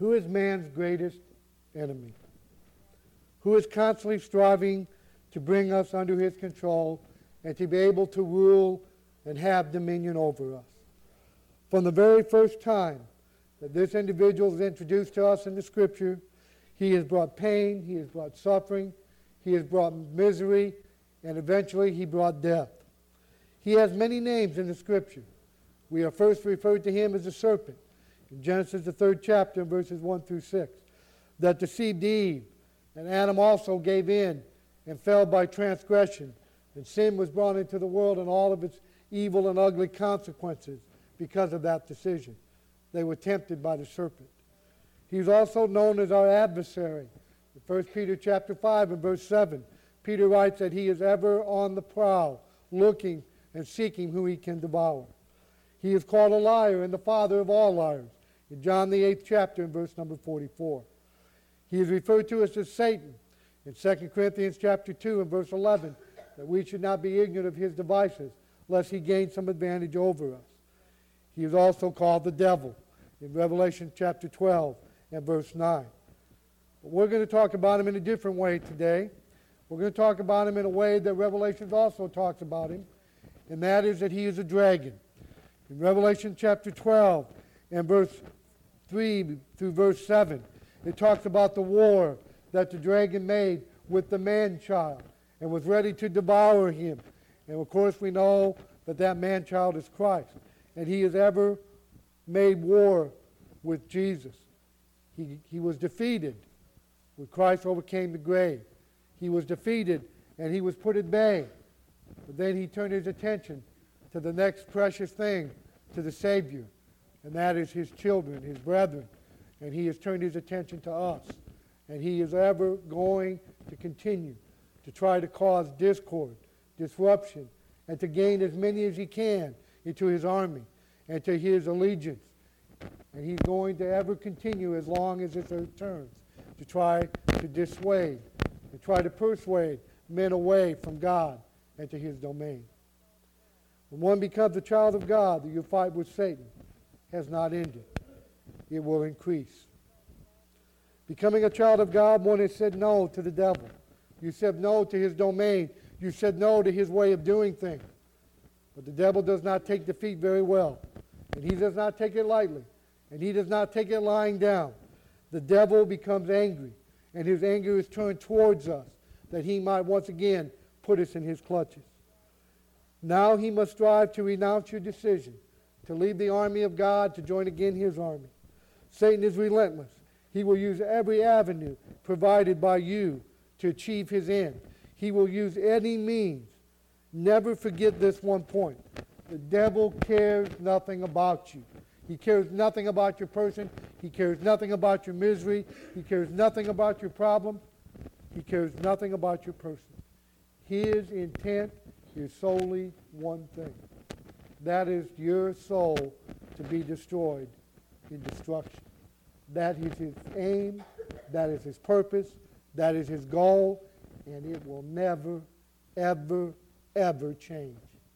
Who is man's greatest enemy? Who is constantly striving to bring us under his control and to be able to rule and have dominion over us? From the very first time that this individual is introduced to us in the Scripture, he has brought pain, he has brought suffering, he has brought misery, and eventually he brought death. He has many names in the Scripture. We are first referred to him as the serpent in Genesis, the 3rd chapter, verses 1 through 6, that deceived Eve, and Adam also gave in and fell by transgression, and sin was brought into the world and all of its evil and ugly consequences because of that decision. They were tempted by the serpent. He's also known as our adversary. In 1 Peter chapter 5 and verse 7, Peter writes that he is ever on the prowl, looking and seeking who he can devour. He is called a liar and the father of all liars in John the 8th chapter and verse number 44. He is referred to as Satan in 2 Corinthians chapter 2 and verse 11, that we should not be ignorant of his devices, lest he gain some advantage over us. He is also called the devil in Revelation chapter 12 and verse 9. But we're going to talk about him in a different way today. We're going to talk about him in a way that Revelation also talks about him, and that is that he is a dragon. In Revelation chapter 12 and verse 3 through verse 7, it talks about the war that the dragon made with the man-child and was ready to devour him. And of course we know that that man-child is Christ. And he has ever made war with Jesus. He was defeated when Christ overcame the grave. He was defeated and he was put at bay. But then he turned his attention to the next precious thing, to the Savior. And that is his children, his brethren. And he has turned his attention to us. And he is ever going to continue to try to cause discord, disruption, and to gain as many as he can into his army and to his allegiance. And he's going to ever continue as long as this earth turns to try to dissuade and try to persuade men away from God and to his domain. When one becomes a child of God, your fight with Satan has not ended. It will increase. Becoming a child of God, one has said no to the devil. You said no to his domain. You said no to his way of doing things. But the devil does not take defeat very well. And he does not take it lightly. And he does not take it lying down. The devil becomes angry. And his anger is turned towards us, that he might once again put us in his clutches. Now he must strive to renounce your decision, to leave the army of God, to join again his army. Satan is relentless. He will use every avenue provided by you to achieve his end. He will use any means. Never forget this one point. The devil cares nothing about you. He cares nothing about your person. He cares nothing about your misery. He cares nothing about your problem. He cares nothing about your person. His intent is solely one thing. That is your soul to be destroyed in destruction. That is his aim. That is his purpose. That is his goal. And it will never, ever, ever change.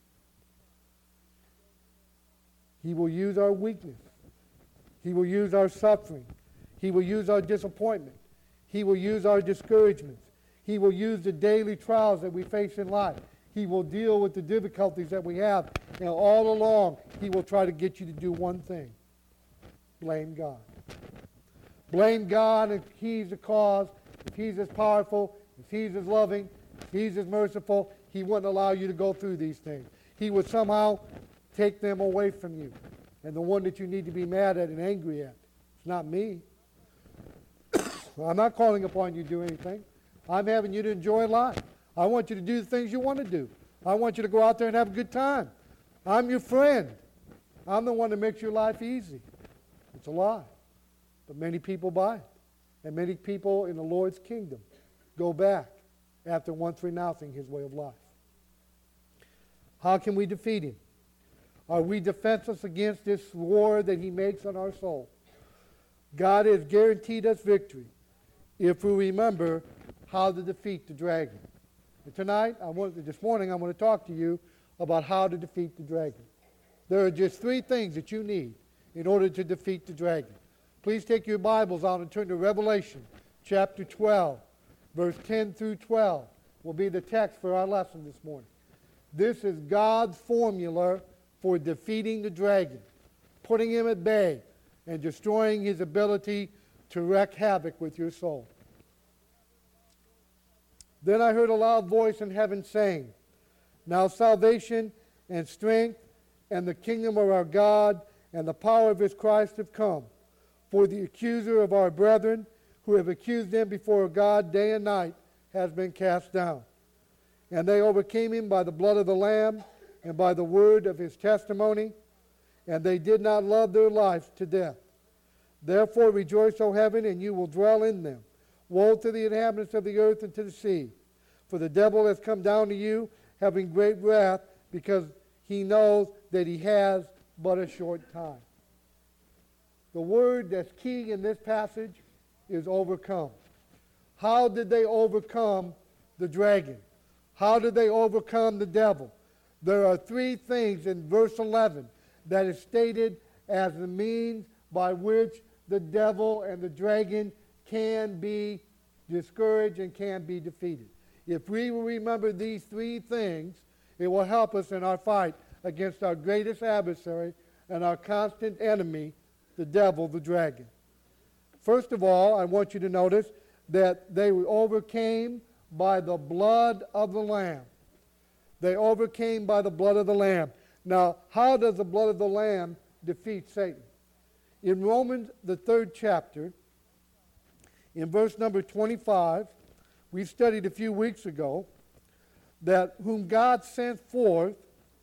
He will use our weakness. He will use our suffering. He will use our disappointment. He will use our discouragements. He will use the daily trials that we face in life. He will deal with the difficulties that we have. And all along, he will try to get you to do one thing. Blame God. Blame God if he's the cause, if he's as powerful, if he's as loving, if he's as merciful, he wouldn't allow you to go through these things. He would somehow take them away from you. And the one that you need to be mad at and angry at, it's not me. I'm not calling upon you to do anything. I'm having you to enjoy life. I want you to do the things you want to do. I want you to go out there and have a good time. I'm your friend. I'm the one that makes your life easy. It's a lie. But many people buy it. And many people in the Lord's kingdom go back after once renouncing his way of life. How can we defeat him? Are we defenseless against this war that he makes on our soul? God has guaranteed us victory if we remember how to defeat the dragon. And this morning, I want to talk to you about how to defeat the dragon. There are just three things that you need in order to defeat the dragon. Please take your Bibles out and turn to Revelation chapter 12, verse 10 through 12 will be the text for our lesson this morning. This is God's formula for defeating the dragon, putting him at bay, and destroying his ability to wreak havoc with your soul. Then I heard a loud voice in heaven saying, "Now salvation and strength and the kingdom of our God and the power of his Christ have come. For the accuser of our brethren, who have accused them before God day and night, has been cast down. And they overcame him by the blood of the Lamb and by the word of his testimony, and they did not love their lives to death. Therefore rejoice, O heaven, and you will dwell in them. Woe to the inhabitants of the earth and to the sea, for the devil has come down to you, having great wrath, because he knows that he has but a short time." The word that's key in this passage is overcome. How did they overcome the dragon? How did they overcome the devil? There are three things in verse 11 that is stated as the means by which the devil and the dragon can be discouraged and can be defeated. If we will remember these three things, it will help us in our fight against our greatest adversary and our constant enemy, the devil, the dragon. First of all, I want you to notice that they were overcame by the blood of the Lamb. They overcame by the blood of the Lamb. Now, how does the blood of the Lamb defeat Satan? In Romans, the 3rd chapter, in verse number 25, we studied a few weeks ago that whom God sent forth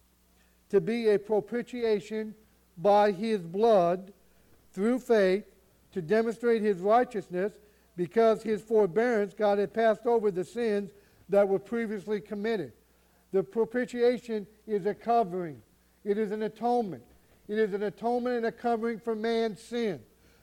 to be a propitiation by his blood through faith to demonstrate his righteousness, because his forbearance God had passed over the sins that were previously committed. The propitiation is a covering. It is an atonement. It is an atonement and a covering for man's sin.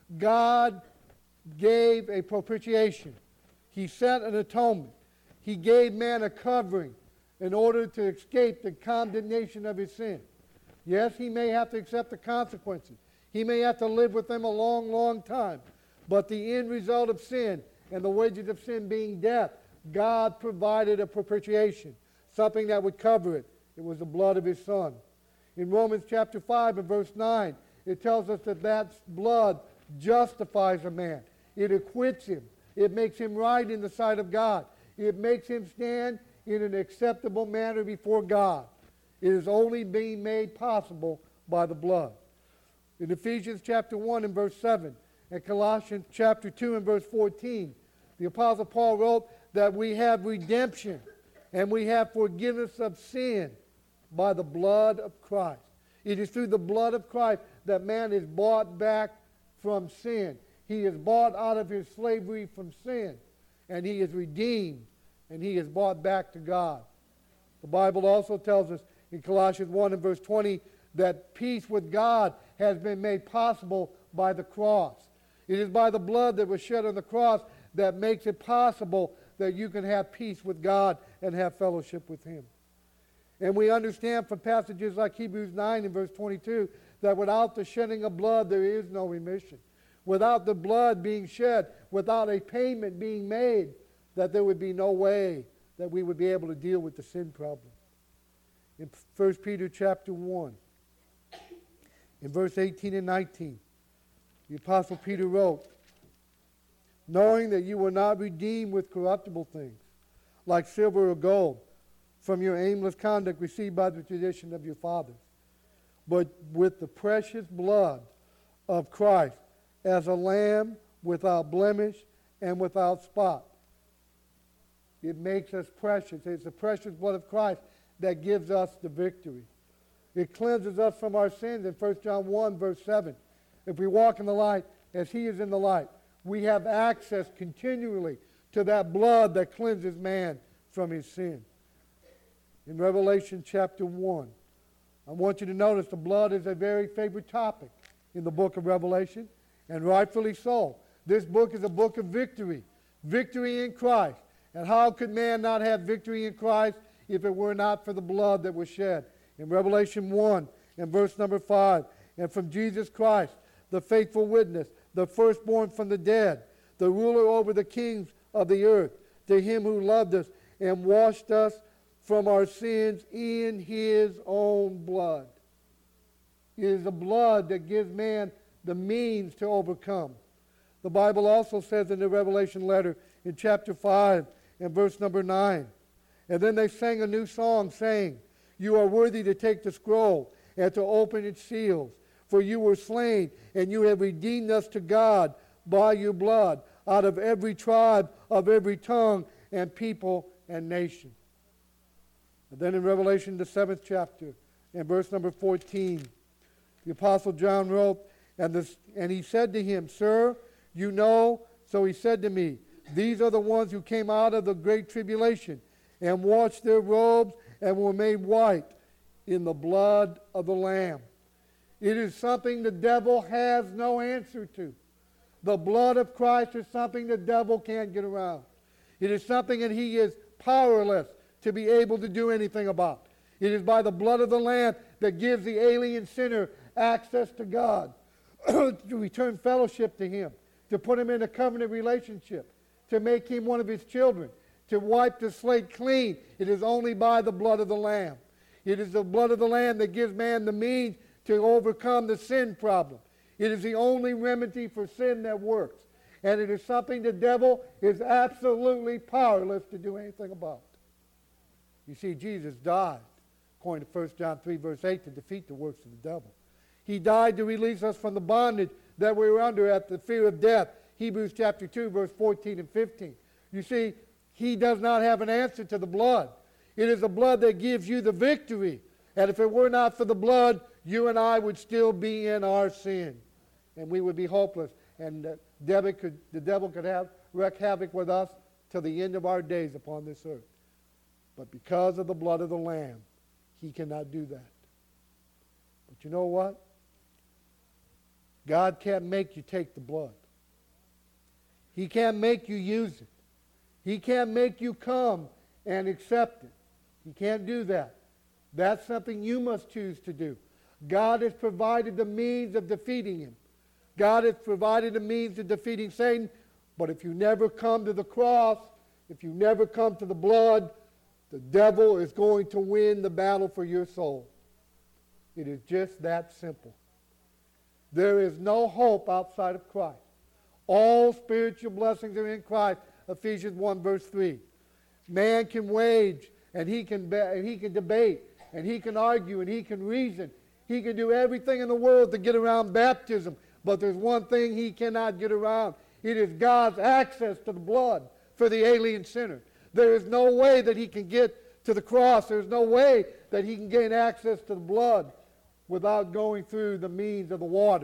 God gave a propitiation. He set an atonement. He gave man a covering in order to escape the condemnation of his sin. Yes, he may have to accept the consequences. He may have to live with them a long, long time. But the end result of sin and the wages of sin being death, God provided a propitiation, something that would cover it. It was the blood of his Son. In Romans chapter 5 and verse 9, it tells us that that blood justifies a man. It acquits him. It makes him right in the sight of God. It makes him stand in an acceptable manner before God. It is only being made possible by the blood. In Ephesians chapter 1 and verse 7, and Colossians chapter 2 and verse 14, the Apostle Paul wrote that we have redemption and we have forgiveness of sin by the blood of Christ. It is through the blood of Christ that man is bought back from sin. He is bought out of his slavery from sin, and he is redeemed, and he is bought back to God. The Bible also tells us in Colossians 1 and verse 20 that peace with God has been made possible by the cross. It is by the blood that was shed on the cross that makes it possible that you can have peace with God and have fellowship with him. And we understand from passages like Hebrews 9 and verse 22 that without the shedding of blood there is no remission. Without the blood being shed, without a payment being made, that there would be no way that we would be able to deal with the sin problem. In 1 Peter chapter 1, in verse 18 and 19, the Apostle Peter wrote, "Knowing that you were not redeemed with corruptible things, like silver or gold, from your aimless conduct received by the tradition of your fathers, but with the precious blood of Christ, as a lamb without blemish and without spot." It makes us precious. It's the precious blood of Christ that gives us the victory. It cleanses us from our sins in 1 John 1, verse 7. If we walk in the light as he is in the light, we have access continually to that blood that cleanses man from his sin. In Revelation chapter 1, I want you to notice the blood is a very favorite topic in the book of Revelation, and rightfully so. This book is a book of victory, victory in Christ. And how could man not have victory in Christ if it were not for the blood that was shed? In Revelation 1 and verse number 5, and from Jesus Christ, the faithful witness, the firstborn from the dead, the ruler over the kings of the earth, to him who loved us and washed us from our sins in his own blood. It is the blood that gives man the means to overcome. The Bible also says in the Revelation letter in chapter 5 and verse number 9, and then they sang a new song saying, you are worthy to take the scroll and to open its seals, for you were slain, and you have redeemed us to God by your blood, out of every tribe, of every tongue, and people, and nation. And then in Revelation, the 7th chapter, and verse number 14, the Apostle John wrote, and he said to him, Sir, you know, so he said to me, these are the ones who came out of the great tribulation, and washed their robes, and were made white in the blood of the Lamb. It is something the devil has no answer to. The blood of Christ is something the devil can't get around. It is something that he is powerless to be able to do anything about. It is by the blood of the Lamb that gives the alien sinner access to God, to return fellowship to him, to put him in a covenant relationship, to make him one of his children, to wipe the slate clean. It is only by the blood of the Lamb. It is the blood of the Lamb that gives man the means to overcome the sin problem. It is the only remedy for sin that works. And it is something the devil is absolutely powerless to do anything about. You see, Jesus died, according to 1 John 3, verse 8, to defeat the works of the devil. He died to release us from the bondage that we were under at the fear of death. Hebrews chapter 2, verse 14 and 15. You see, he does not have an answer to the blood. It is the blood that gives you the victory. And if it were not for the blood, you and I would still be in our sin. And we would be hopeless. And the devil could wreak havoc with us till the end of our days upon this earth. But because of the blood of the Lamb, he cannot do that. But you know what? God can't make you take the blood. He can't make you use it. He can't make you come and accept it. He can't do that. That's something you must choose to do. God has provided the means of defeating him. God has provided the means of defeating Satan. But if you never come to the cross, if you never come to the blood, the devil is going to win the battle for your soul. It is just that simple. There is no hope outside of Christ. All spiritual blessings are in Christ. Ephesians 1, verse 3. Man can wage, and he can debate, and he can argue, and he can reason. He can do everything in the world to get around baptism. But there's one thing he cannot get around. It is God's access to the blood for the alien sinner. There is no way that he can get to the cross. There's no way that he can gain access to the blood without going through the means of the water.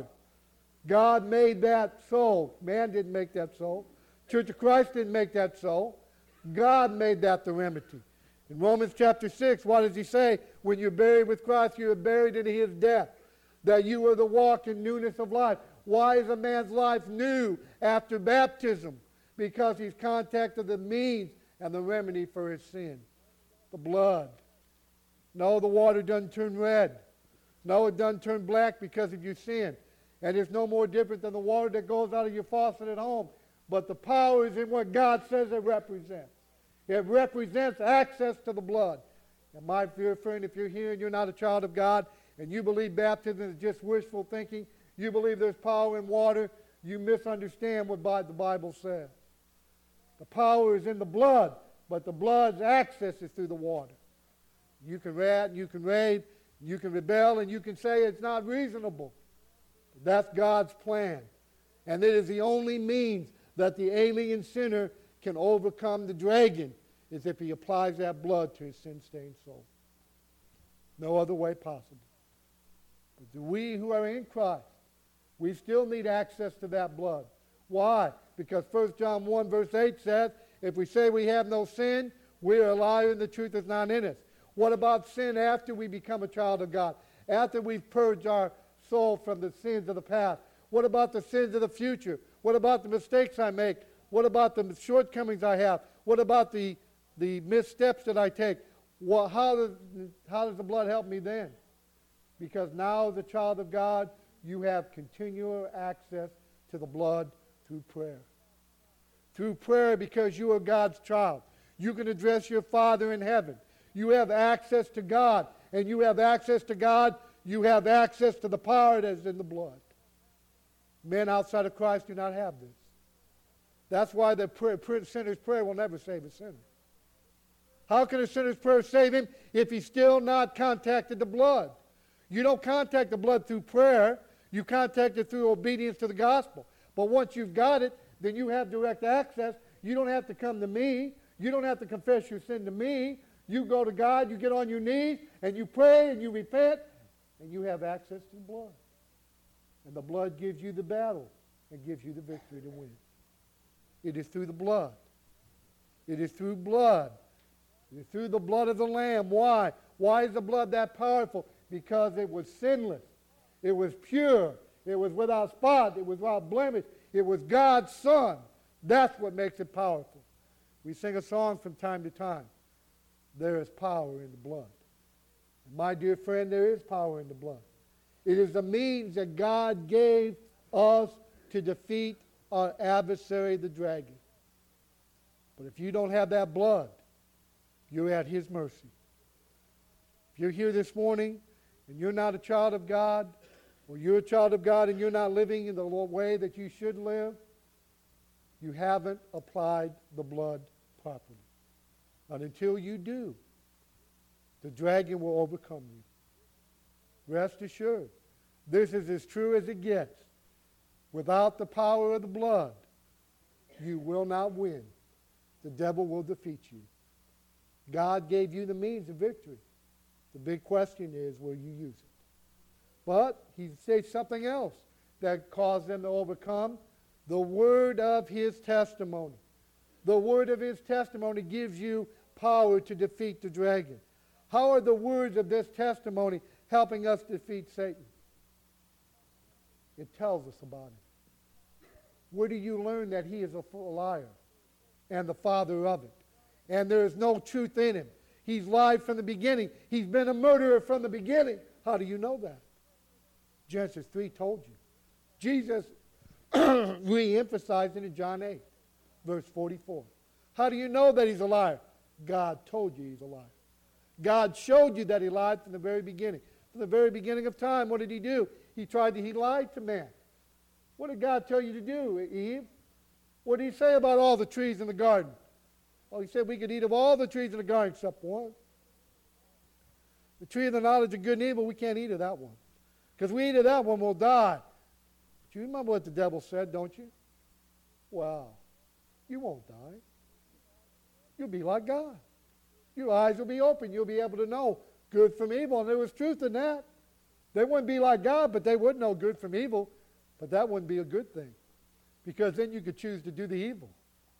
God made that so. Man didn't make that so. Church of Christ didn't make that so. God made that the remedy. In Romans chapter 6, what does he say? When you're buried with Christ, you are buried in his death, that you are to walk in newness of life. Why is a man's life new after baptism? Because he's contacted the means and the remedy for his sin. The blood. No, the water doesn't turn red. No, it doesn't turn black because of your sin. And it's no more different than the water that goes out of your faucet at home. But the power is in what God says it represents. It represents access to the blood. And my dear friend, if you're here and you're not a child of God, and you believe baptism is just wishful thinking, you believe there's power in water, you misunderstand what the Bible says. The power is in the blood, but the blood's access is through the water. You can rant, you can rave, you can rebel, and you can say it's not reasonable. That's God's plan. And it is the only means that the alien sinner can overcome the dragon, is if he applies that blood to his sin-stained soul. No other way possible. But we who are in Christ, we still need access to that blood. Why? Because 1 John 1 verse 8 says, if we say we have no sin, we are a liar and the truth is not in us. What about sin after we become a child of God? After we've purged our soul from the sins of the past? What about the sins of the future? What about the mistakes I make? What about the shortcomings I have? What about the missteps that I take? Well, how does the blood help me then? Because now as a child of God, you have continual access to to the blood through prayer. Through prayer, because you are God's child. You can address your Father in heaven. You have access to God. And you have access to God, you have access to the power that is in the blood. Men outside of Christ do not have this. That's why the sinner's prayer will never save a sinner. How can a sinner's prayer save him if he's still not contacted the blood? You don't contact the blood through prayer. You contact it through obedience to the gospel. But once you've got it, then you have direct access. You don't have to come to me. You don't have to confess your sin to me. You go to God, you get on your knees, and you pray, and you repent, and you have access to the blood. And the blood gives you the battle and gives you the victory to win. It is through the blood. It is through blood. It is through the blood of the Lamb. Why? Why is the blood that powerful? Because it was sinless. It was pure. It was without spot. It was without blemish. It was God's Son. That's what makes it powerful. We sing a song from time to time. There is power in the blood. My dear friend, there is power in the blood. It is the means that God gave us to defeat our adversary, the dragon. But if you don't have that blood, you're at his mercy. If you're here this morning and you're not a child of God, or you're a child of God and you're not living in the way that you should live, you haven't applied the blood properly. But until you do, the dragon will overcome you. Rest assured, this is as true as it gets. Without the power of the blood, you will not win. The devil will defeat you. God gave you the means of victory. The big question is, will you use it? But he says something else that caused them to overcome. The word of his testimony. The word of his testimony gives you power to defeat the dragon. How are the words of this testimony helping us defeat Satan? It tells us about him. Where do you learn that he is a liar and the father of it? And there is no truth in him. He's lied from the beginning. He's been a murderer from the beginning. How do you know that? Genesis 3 told you. Jesus re-emphasized it in John 8, verse 44. How do you know that he's a liar? God told you he's a liar. God showed you that he lied from the very beginning. From the very beginning of time, what did he do? He lied to man. What did God tell you to do, Eve? What did he say about all the trees in the garden? Oh, he said we could eat of all the trees in the garden except one. The tree of the knowledge of good and evil, we can't eat of that one. Because we eat of that one, we'll die. But you remember what the devil said, don't you? Well, you won't die. You'll be like God. Your eyes will be open. You'll be able to know good from evil. And there was truth in that. They wouldn't be like God, but they would know good from evil. But that wouldn't be a good thing. Because then you could choose to do the evil.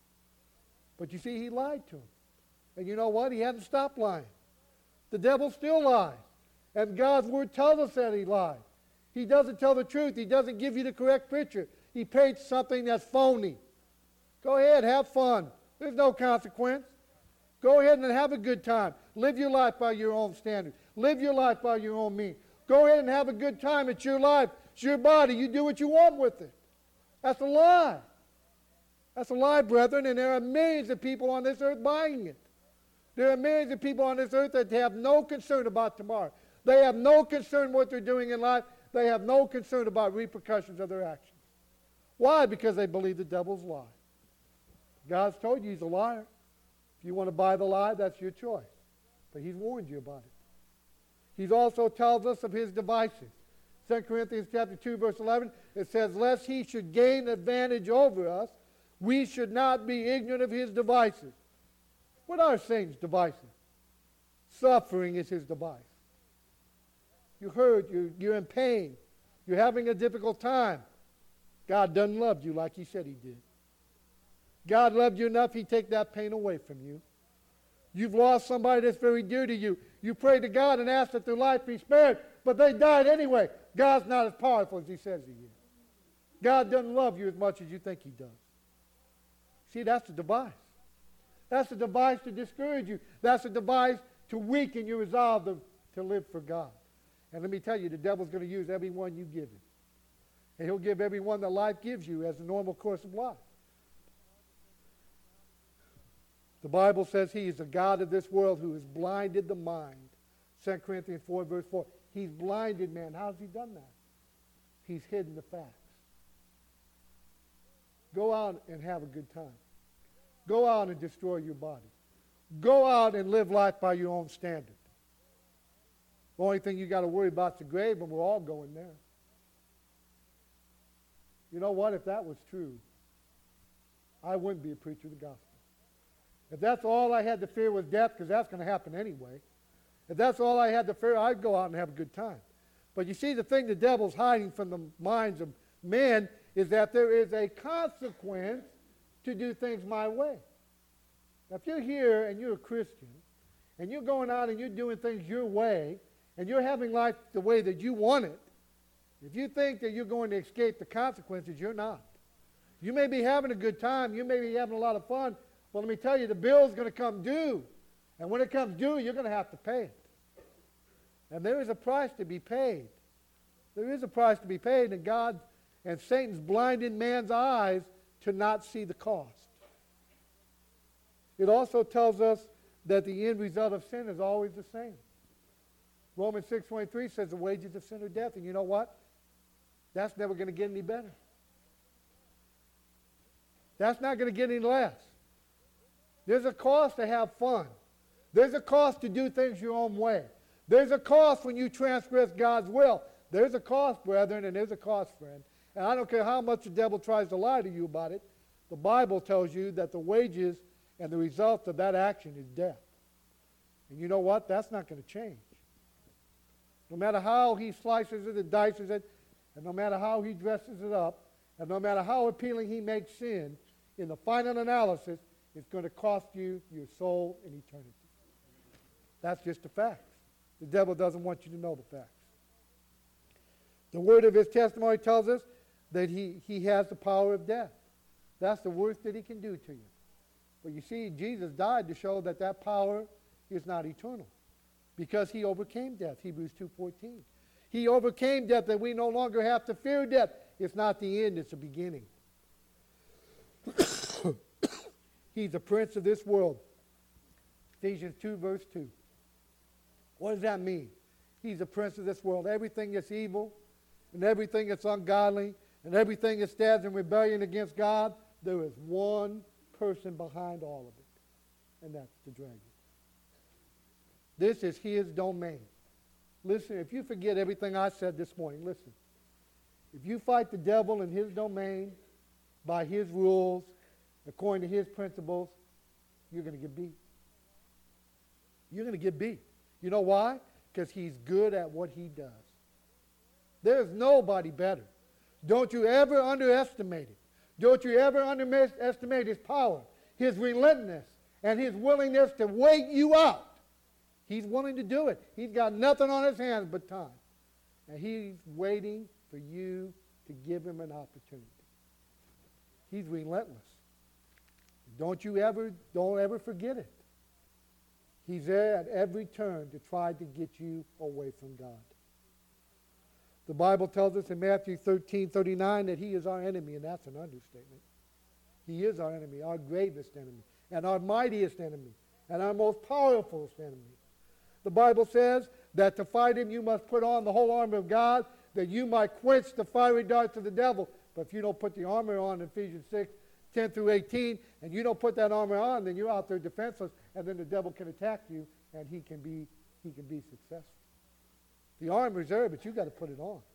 But you see, he lied to him. And you know what? He hadn't stopped lying. The devil still lies. And God's word tells us that he lied. He doesn't tell the truth. He doesn't give you the correct picture. He paints something that's phony. Go ahead, have fun. There's no consequence. Go ahead and have a good time. Live your life by your own standards. Live your life by your own means. Go ahead and have a good time. It's your life. It's your body. You do what you want with it. That's a lie. That's a lie, brethren, and there are millions of people on this earth buying it. There are millions of people on this earth that have no concern about tomorrow. They have no concern what they're doing in life. They have no concern about repercussions of their actions. Why? Because they believe the devil's lie. God's told you he's a liar. If you want to buy the lie, that's your choice. But he's warned you about it. He also tells us of his devices. 2 Corinthians chapter 2, verse 11, it says, lest he should gain advantage over us, we should not be ignorant of his devices. What are Satan's devices? Suffering is his device. You hurt, you're in pain, you're having a difficult time. God doesn't love you like he said he did. God loved you enough, he'd take that pain away from you. You've lost somebody that's very dear to you. You pray to God and ask that their life be spared, but they died anyway. God's not as powerful as he says he is. God doesn't love you as much as you think he does. See, that's a device. That's a device to discourage you. That's a device to weaken your resolve to live for God. And let me tell you, the devil's going to use every one you give him. And he'll give everyone that life gives you as a normal course of life. The Bible says he is the God of this world who has blinded the mind. 2 Corinthians 4, verse 4. He's blinded man. How has he done that? He's hidden the facts. Go out and have a good time. Go out and destroy your body. Go out and live life by your own standard. The only thing you got to worry about is the grave, and we're all going there. You know what? If that was true, I wouldn't be a preacher of the gospel. If that's all I had to fear was death, because that's going to happen anyway. If that's all I had to fear, I'd go out and have a good time. But you see, the thing the devil's hiding from the minds of men is that there is a consequence to do things my way. Now, if you're here and you're a Christian, and you're going out and you're doing things your way, and you're having life the way that you want it, if you think that you're going to escape the consequences, you're not. You may be having a good time, you may be having a lot of fun, but let me tell you, the bill's going to come due. And when it comes due, you're going to have to pay it. And there is a price to be paid. There is a price to be paid, and God and Satan's blinded man's eyes to not see the cost. It also tells us that the end result of sin is always the same. Romans 6:23 says the wages of sin are death. And you know what? That's never going to get any better. That's not going to get any less. There's a cost to have fun. There's a cost to do things your own way. There's a cost when you transgress God's will. There's a cost, brethren, and there's a cost, friend. And I don't care how much the devil tries to lie to you about it. The Bible tells you that the wages and the result of that action is death. And you know what? That's not going to change. No matter how he slices it and dices it, and no matter how he dresses it up, and no matter how appealing he makes sin, in the final analysis, it's going to cost you your soul in eternity. That's just the facts. The devil doesn't want you to know the facts. The word of his testimony tells us that he has the power of death. That's the worst that he can do to you. But you see, Jesus died to show that that power is not eternal, because he overcame death, Hebrews 2:14. He overcame death that we no longer have to fear death. It's not the end, it's the beginning. He's the prince of this world. Ephesians 2, verse 2. What does that mean? He's the prince of this world. Everything that's evil, and everything that's ungodly, and everything that stands in rebellion against God, there is one person behind all of it, and that's the dragon. This is his domain. Listen, if you forget everything I said this morning, listen. If you fight the devil in his domain, by his rules, according to his principles, you're going to get beat. You're going to get beat. You know why? Because he's good at what he does. There's nobody better. Don't you ever underestimate it. Don't you ever underestimate his power, his relentlessness, and his willingness to wait you out. He's willing to do it. He's got nothing on his hands but time. And he's waiting for you to give him an opportunity. He's relentless. Don't ever forget it. He's there at every turn to try to get you away from God. The Bible tells us in Matthew 13:39 that he is our enemy, and that's an understatement. He is our enemy, our gravest enemy, and our mightiest enemy, and our most powerful enemy. The Bible says that to fight him you must put on the whole armor of God, that you might quench the fiery darts of the devil. But if you don't put the armor on in Ephesians 6:10 through 18, and you don't put that armor on, then you're out there defenseless, and then the devil can attack you, and he can be successful. The armor's there, but you've got to put it on.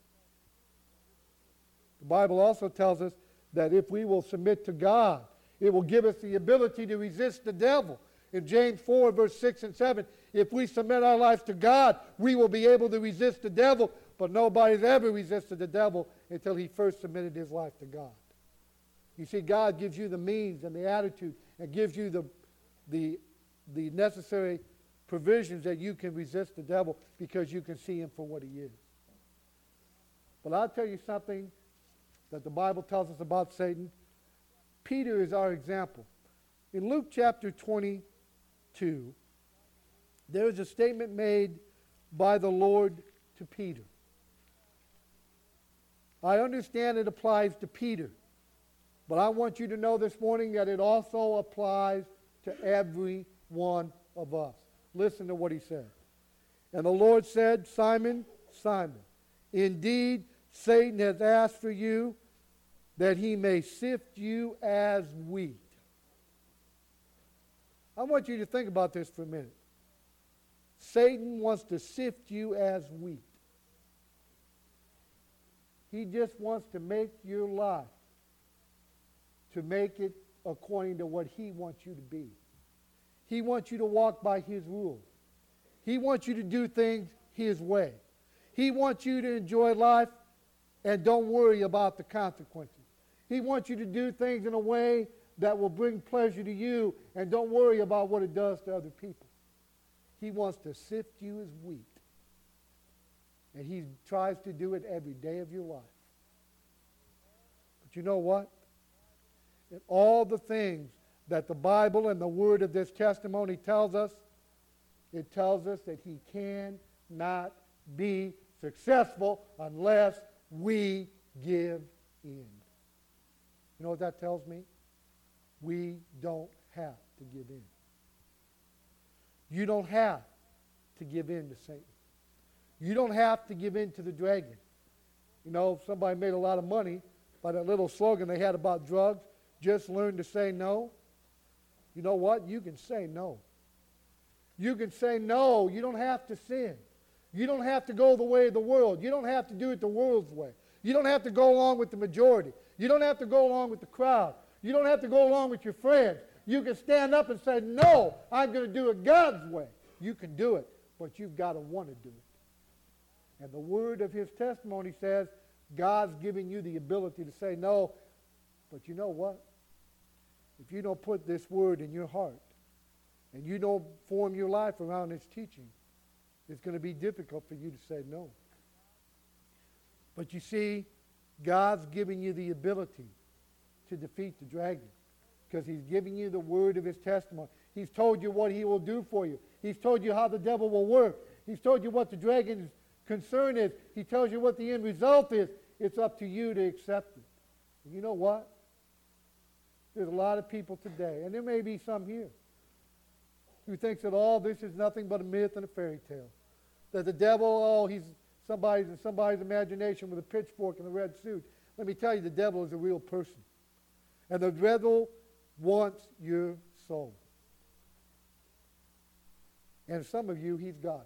The Bible also tells us that if we will submit to God, it will give us the ability to resist the devil. In James 4, verse 6 and 7, if we submit our lives to God, we will be able to resist the devil, but nobody's ever resisted the devil until he first submitted his life to God. You see, God gives you the means and the attitude and gives you the necessary provisions that you can resist the devil because you can see him for what he is. But I'll tell you something that the Bible tells us about Satan. Peter is our example. In Luke chapter 22, there is a statement made by the Lord to Peter. I understand it applies to Peter, but I want you to know this morning that it also applies to every one of us. Listen to what he said. And the Lord said, Simon, Simon, indeed Satan has asked for you that he may sift you as wheat. I want you to think about this for a minute. Satan wants to sift you as wheat. He just wants to make your life, to make it according to what he wants you to be. He wants you to walk by his rules. He wants you to do things his way. He wants you to enjoy life and don't worry about the consequences. He wants you to do things in a way that will bring pleasure to you and don't worry about what it does to other people. He wants to sift you as wheat. And he tries to do it every day of your life. But you know what? In all the things that the Bible and the word of this testimony tells us, it tells us that he cannot be successful unless we give in. You know what that tells me? We don't have to give in. You don't have to give in to Satan. You don't have to give in to the dragon. You know, somebody made a lot of money by that little slogan they had about drugs, just learn to say no. You know what? You can say no. You can say no. You don't have to sin. You don't have to go the way of the world. You don't have to do it the world's way. You don't have to go along with the majority. You don't have to go along with the crowd. You don't have to go along with your friends. You can stand up and say, no, I'm going to do it God's way. You can do it, but you've got to want to do it. And the word of his testimony says, God's giving you the ability to say no, but you know what? If you don't put this word in your heart and you don't form your life around its teaching, it's going to be difficult for you to say no. But you see, God's giving you the ability to defeat the dragon because he's giving you the word of his testimony. He's told you what he will do for you. He's told you how the devil will work. He's told you what the dragon's concern is. He tells you what the end result is. It's up to you to accept it. And you know what? There's a lot of people today, and there may be some here, who thinks that all this is nothing but a myth and a fairy tale. That the devil, he's somebody's imagination with a pitchfork and a red suit. Let me tell you, the devil is a real person. And the devil wants your soul. And some of you, he's got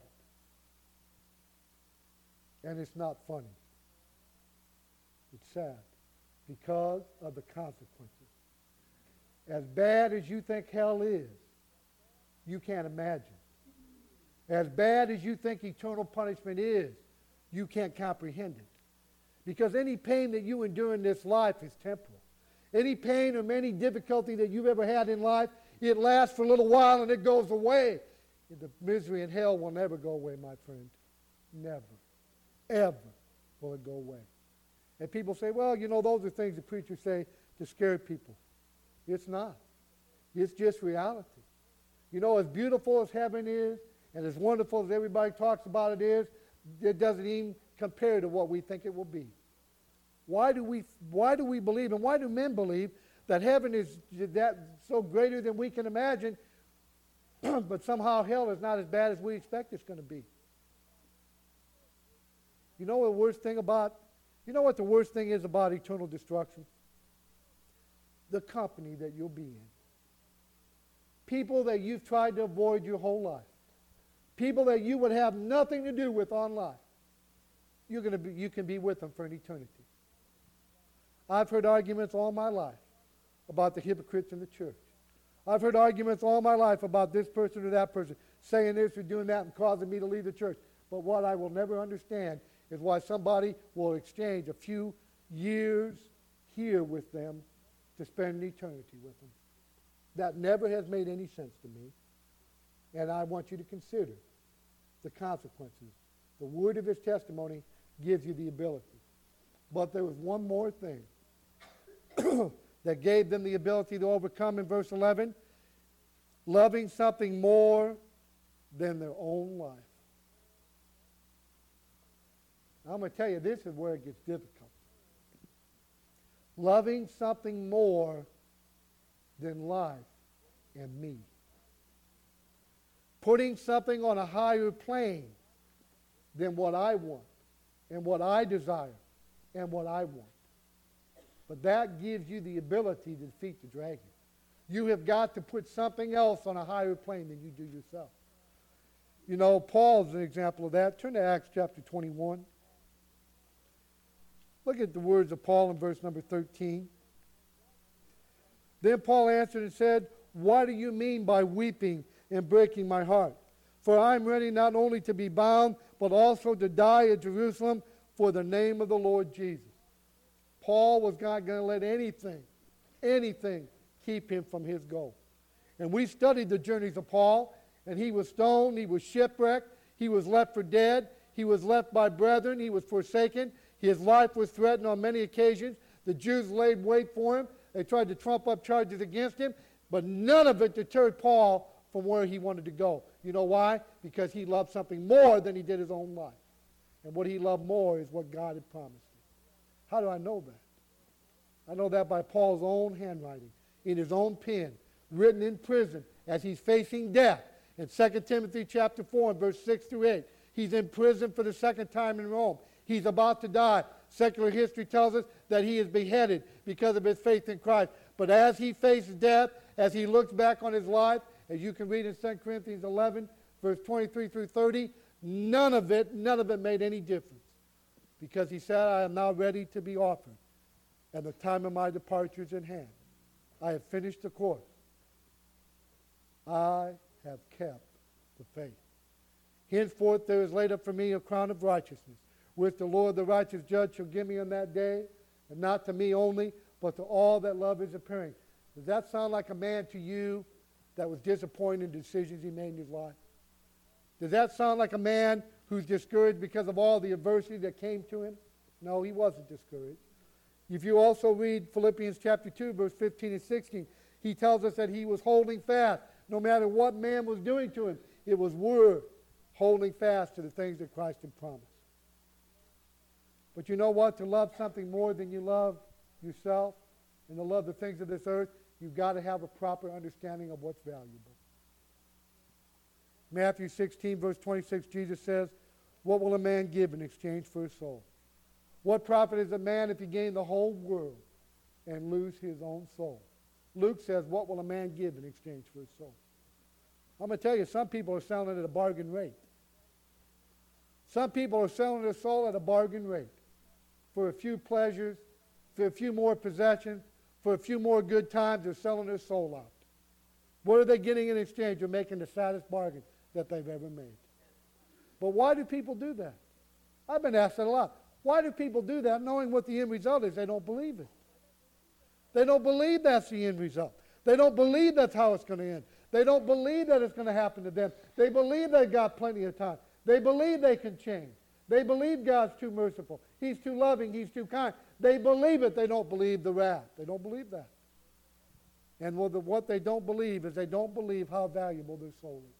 it. And it's not funny. It's sad because of the consequences. As bad as you think hell is, you can't imagine. As bad as you think eternal punishment is, you can't comprehend it. Because any pain that you endure in this life is temporal. Any pain or any difficulty that you've ever had in life, it lasts for a little while and it goes away. The misery in hell will never go away, my friend. Never. Ever will it go away. And people say, well, you know, those are things the preachers say to scare people. It's not. It's just reality. You know, as beautiful as heaven is, and as wonderful as everybody talks about it is, it doesn't even compare to what we think it will be. Why do we believe, and why do men believe that heaven is that so greater than we can imagine, but somehow hell is not as bad as we expect it's going to be? You know what the worst thing is about eternal destruction? The company that you'll be in. People that you've tried to avoid your whole life. People that you would have nothing to do with on life. You can be with them for an eternity. I've heard arguments all my life about the hypocrites in the church. I've heard arguments all my life about this person or that person saying this or doing that and causing me to leave the church. But what I will never understand is why somebody will exchange a few years here with them to spend an eternity with them. That never has made any sense to me. And I want you to consider the consequences. The word of his testimony gives you the ability. But there was one more thing that gave them the ability to overcome in verse 11. Loving something more than their own life. I'm going to tell you, this is where it gets difficult. Loving something more than life and me. Putting something on a higher plane than what I want and what I desire and what I want. But that gives you the ability to defeat the dragon. You have got to put something else on a higher plane than you do yourself. You know, Paul's an example of that. Turn to Acts chapter 21. Look at the words of Paul in verse number 13. Then Paul answered and said, "What do you mean by weeping and breaking my heart? For I am ready not only to be bound, but also to die at Jerusalem for the name of the Lord Jesus." Paul was not going to let anything keep him from his goal. And we studied the journeys of Paul, and he was stoned, he was shipwrecked, he was left for dead, he was left by brethren, he was forsaken, his life was threatened on many occasions. The Jews laid wait for him. They tried to trump up charges against him, but none of it deterred Paul from where he wanted to go. You know why? Because he loved something more than he did his own life. And what he loved more is what God had promised him. How do I know that? I know that by Paul's own handwriting, in his own pen, written in prison as he's facing death. In 2 Timothy chapter 4 and verse 6 through 8, he's in prison for the second time in Rome. He's about to die. Secular history tells us that he is beheaded because of his faith in Christ. But as he faces death, as he looks back on his life, as you can read in 2 Corinthians 11, verse 23 through 30, none of it made any difference. Because he said, "I am now ready to be offered, and the time of my departure is in hand. I have finished the course. I have kept the faith. Henceforth there is laid up for me a crown of righteousness, which the Lord the righteous judge shall give me on that day, and not to me only, but to all that love his appearing." Does that sound like a man to you that was disappointed in decisions he made in his life? Does that sound like a man who's discouraged because of all the adversity that came to him? No, he wasn't discouraged. If you also read Philippians chapter 2, verse 15 and 16, he tells us that he was holding fast. No matter what man was doing to him, it was worth holding fast to the things that Christ had promised. But you know what? To love something more than you love yourself and to love the things of this earth, you've got to have a proper understanding of what's valuable. Matthew 16, verse 26, Jesus says, "What will a man give in exchange for his soul? What profit is a man if he gain the whole world and lose his own soul?" Luke says, "What will a man give in exchange for his soul?" I'm going to tell you, some people are selling it at a bargain rate. Some people are selling their soul at a bargain rate for a few pleasures, for a few more possessions, for a few more good times. They're selling their soul out. What are they getting in exchange? They're making the saddest bargain that they've ever made. But why do people do that? I've been asked that a lot. Why do people do that knowing what the end result is? They don't believe it. They don't believe that's the end result. They don't believe that's how it's going to end. They don't believe that it's going to happen to them. They believe they've got plenty of time. They believe they can change. They believe God's too merciful. He's too loving. He's too kind. They believe it. They don't believe the wrath. They don't believe that. And what they don't believe is they don't believe how valuable their soul is.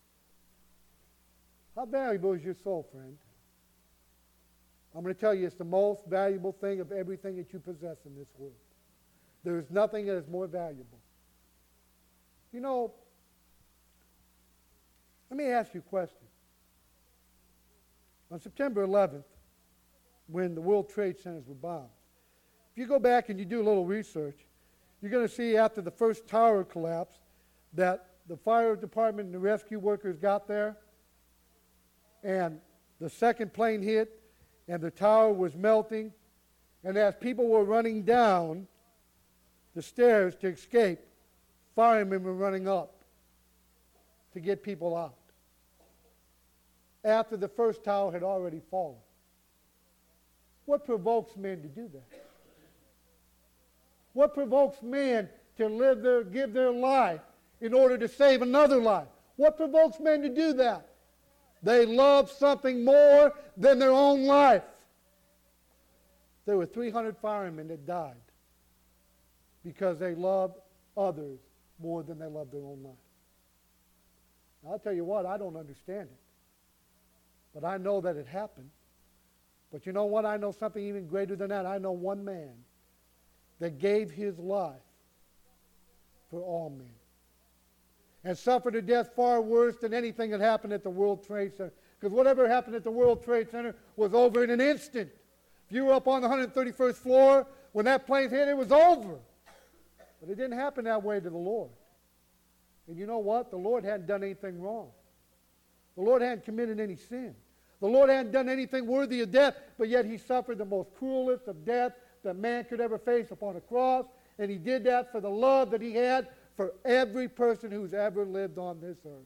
How valuable is your soul, friend? I'm going to tell you, it's the most valuable thing of everything that you possess in this world. There is nothing that is more valuable. You know, let me ask you a question. On September 11th, when the World Trade Centers were bombed, if you go back and you do a little research, you're going to see after the first tower collapsed that the fire department and the rescue workers got there, and the second plane hit, and the tower was melting, and as people were running down the stairs to escape, firemen were running up to get people out after the first tower had already fallen. What provokes men to do that? What provokes men to give their life in order to save another life? What provokes men to do that? They love something more than their own life. There were 300 firemen that died because they loved others more than they loved their own life. Now, I'll tell you what, I don't understand it. But I know that it happened. But you know what? I know something even greater than that. I know one man that gave his life for all men. And suffered a death far worse than anything that happened at the World Trade Center. Because whatever happened at the World Trade Center was over in an instant. If you were up on the 131st floor, when that plane hit, it was over. But it didn't happen that way to the Lord. And you know what? The Lord hadn't done anything wrong. The Lord hadn't committed any sin. The Lord hadn't done anything worthy of death, but yet he suffered the most cruelest of death that man could ever face upon a cross. And he did that for the love that he had for every person who's ever lived on this earth.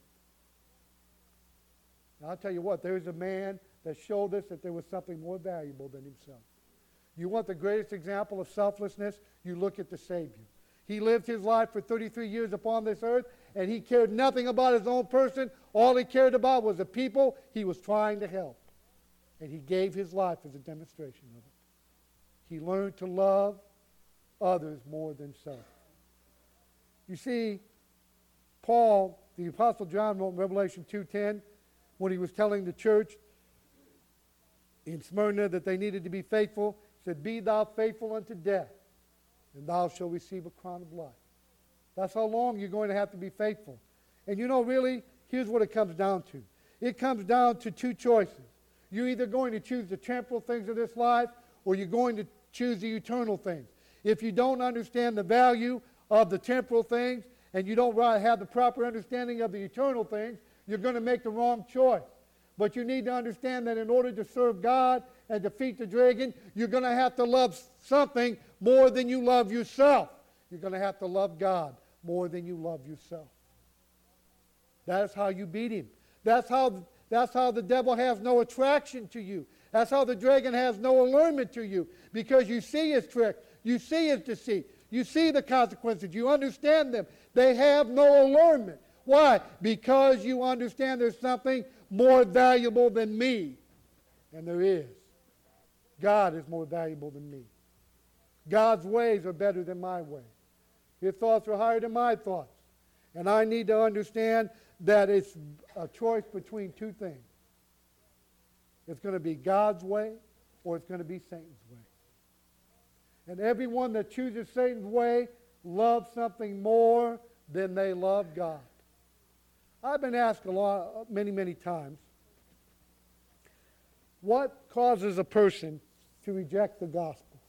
Now, I'll tell you what, there's a man that showed us that there was something more valuable than himself. You want the greatest example of selflessness? You look at the Savior. He lived his life for 33 years upon this earth, and he cared nothing about his own person. All he cared about was the people he was trying to help. And he gave his life as a demonstration of it. He learned to love others more than self. You see, Paul, the Apostle John wrote in Revelation 2:10, when he was telling the church in Smyrna that they needed to be faithful, he said, "Be thou faithful unto death, and thou shalt receive a crown of life." That's how long you're going to have to be faithful. And you know, really, here's what it comes down to. It comes down to two choices. You're either going to choose the temporal things of this life, or you're going to choose the eternal things. If you don't understand the value of the temporal things, and you don't have the proper understanding of the eternal things, you're going to make the wrong choice. But you need to understand that in order to serve God and defeat the dragon, you're going to have to love something more than you love yourself. You're going to have to love God more than you love yourself. That's how you beat him. That's how the devil has no attraction to you. That's how the dragon has no allurement to you. Because you see his trick. You see his deceit. You see the consequences. You understand them. They have no allurement. Why? Because you understand there's something more valuable than me. And there is. God is more valuable than me. God's ways are better than my ways. His thoughts are higher than my thoughts. And I need to understand that it's a choice between two things. It's going to be God's way, or it's going to be Satan's way. And everyone that chooses Satan's way loves something more than they love God. I've been asked many times, what causes a person to reject the gospel?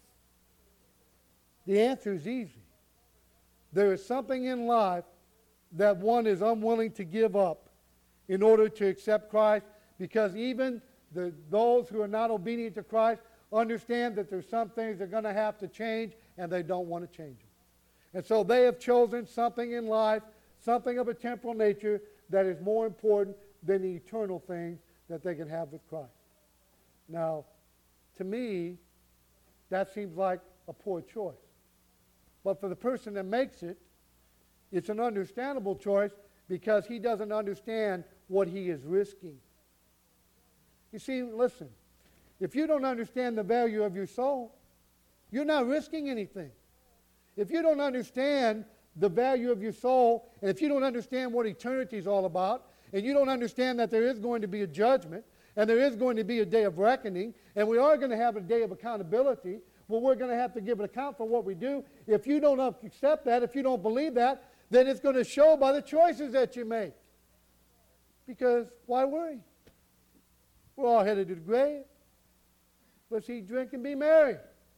The answer is easy. There is something in life that one is unwilling to give up in order to accept Christ, because even those who are not obedient to Christ understand that there's some things they're going to have to change, and they don't want to change them. And so they have chosen something in life, something of a temporal nature, that is more important than the eternal things that they can have with Christ. Now, to me, that seems like a poor choice. But for the person that makes it, it's an understandable choice, because he doesn't understand what he is risking. You see, listen, if you don't understand the value of your soul, you're not risking anything. If you don't understand the value of your soul, and if you don't understand what eternity is all about, and you don't understand that there is going to be a judgment, and there is going to be a day of reckoning, and we are going to have a day of accountability, well, we're going to have to give an account for what we do. If you don't accept that, if you don't believe that, then it's going to show by the choices that you make. Because why worry? We're all headed to the grave. Let's eat, drink, and be merry.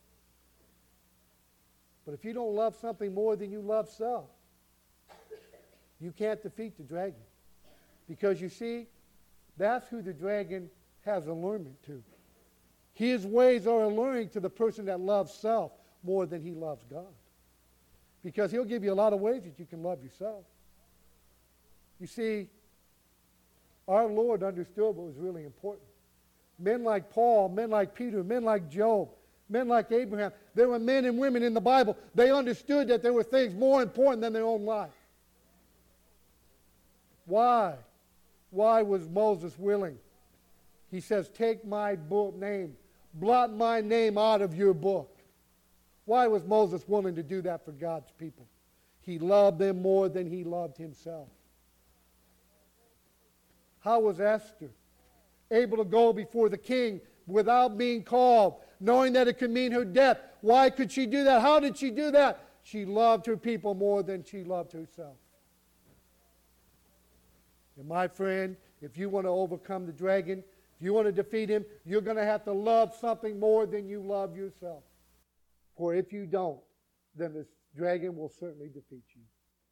But if you don't love something more than you love self, you can't defeat the dragon. Because you see, that's who the dragon has allurement to. His ways are alluring to the person that loves self more than he loves God. Because he'll give you a lot of ways that you can love yourself. You see, our Lord understood what was really important. Men like Paul, men like Peter, men like Job, men like Abraham, there were men and women in the Bible. They understood that there were things more important than their own life. Why? Why was Moses willing? He says, take my book name, blot my name out of your book. Why was Moses willing to do that for God's people? He loved them more than he loved himself. How was Esther able to go before the king without being called, knowing that it could mean her death. Why could she do that? How did she do that? She loved her people more than she loved herself. And my friend, if you want to overcome the dragon, if you want to defeat him, you're going to have to love something more than you love yourself. For if you don't, then this dragon will certainly defeat you.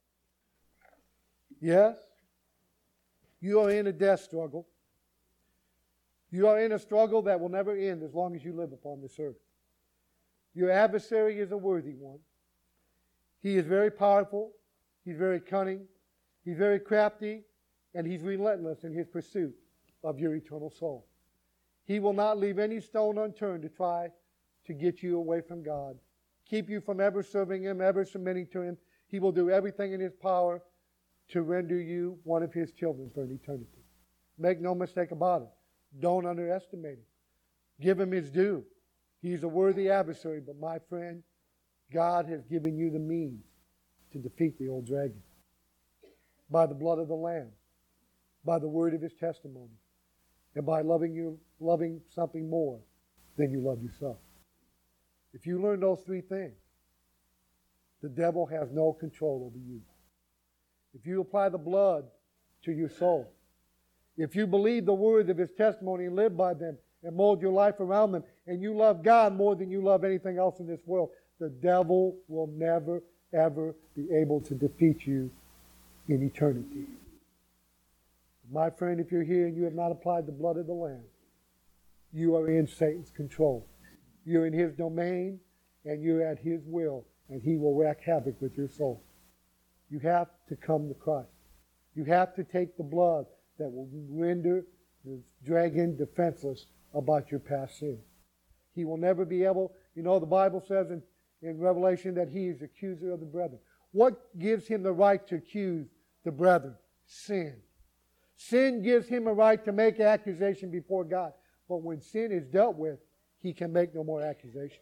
Yes, you are in a death struggle. You are in a struggle that will never end as long as you live upon this earth. Your adversary is a worthy one. He is very powerful. He's very cunning. He's very crafty. And he's relentless in his pursuit of your eternal soul. He will not leave any stone unturned to try to get you away from God, keep you from ever serving him, ever submitting to him. He will do everything in his power to render you one of his children for an eternity. Make no mistake about it. Don't underestimate him. Give him his due. He's a worthy adversary, but my friend, God has given you the means to defeat the old dragon by the blood of the Lamb, by the word of his testimony, and by loving something more than you love yourself. If you learn those three things, the devil has no control over you. If you apply the blood to your soul, if you believe the words of his testimony and live by them and mold your life around them, and you love God more than you love anything else in this world, the devil will never, ever be able to defeat you in eternity. My friend, if you're here and you have not applied the blood of the Lamb, you are in Satan's control. You're in his domain, and you're at his will, and he will wreak havoc with your soul. You have to come to Christ. You have to take the blood that will render the dragon defenseless about your past sin. He will never be able, the Bible says in Revelation that he is accuser of the brethren. What gives him the right to accuse the brethren? Sin. Sin gives him a right to make accusation before God. But when sin is dealt with, he can make no more accusation.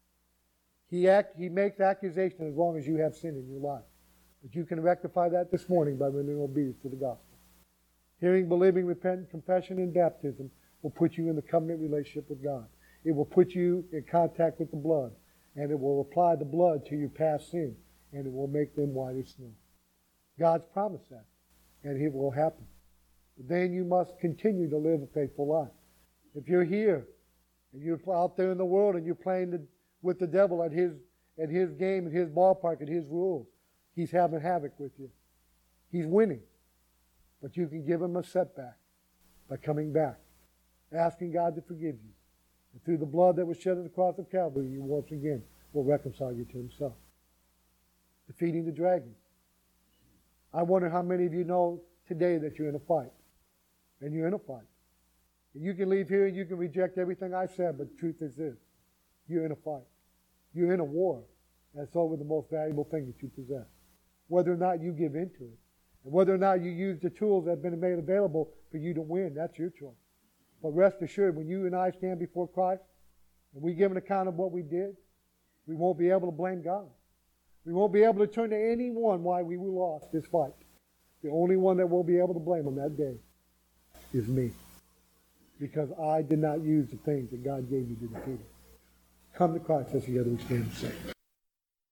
He makes accusation as long as you have sin in your life. But you can rectify that this morning by rendering obedience to the gospel. Hearing, believing, repenting, confession, and baptism will put you in the covenant relationship with God. It will put you in contact with the blood, and it will apply the blood to your past sin, and it will make them white as snow. God's promised that, and it will happen. But then you must continue to live a faithful life. If you're here, and you're out there in the world, and you're playing with the devil at his game, at his ballpark, at his rules, he's having havoc with you. He's winning. But you can give him a setback by coming back, asking God to forgive you. And through the blood that was shed at the cross of Calvary, you once again will reconcile you to himself. Defeating the dragon. I wonder how many of you know today that you're in a fight. And you're in a fight. And you can leave here and you can reject everything I said, but the truth is this. You're in a fight. You're in a war. That's over the most valuable thing that you possess. Whether or not you give in to it, and whether or not you use the tools that have been made available for you to win, that's your choice. But rest assured, when you and I stand before Christ, and we give an account of what we did, we won't be able to blame God. We won't be able to turn to anyone why we lost this fight. The only one that will be able to blame on that day is me. Because I did not use the things that God gave me to defeat it. Come to Christ as together we stand and sing.